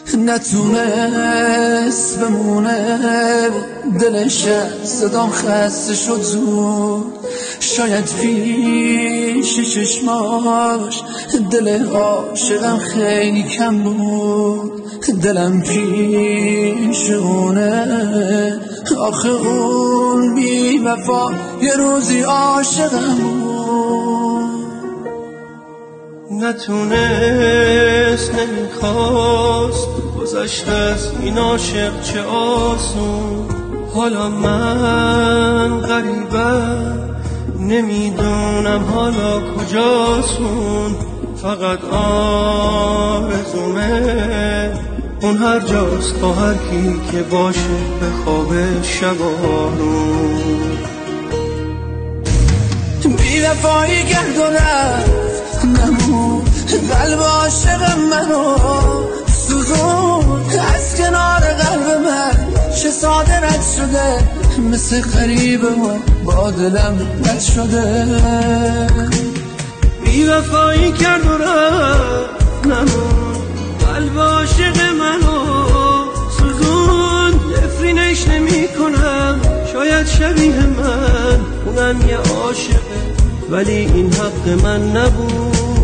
نتونست بمونه دلش صدام خسته شد زود، شاید پیش چشماش دل عاشقم خیلی کم بود. دلم پیش اونه آخه اون بی وفا یه روزی عاشقم بود. نتونست نمیخواست گذشته از این عاشق چه آسون. حالا من غریبم نمیدونم حالا کجاسون. فقط آرزومه اون هر جاست با هر کی که باشه به خواب شبارون. بی وفایی کرد و رفت نمود قلب عاشقم منو سوزون. از کنار قلب من چه ساده رد شده، مثل غریب من با دلم رد شده. بی وفایی کرد و رفت نمود قلب عاشق منو سوزون. نفرینش نمی کنم شاید شبیه من، اونم یه عاشقه ولی این حق من نبود.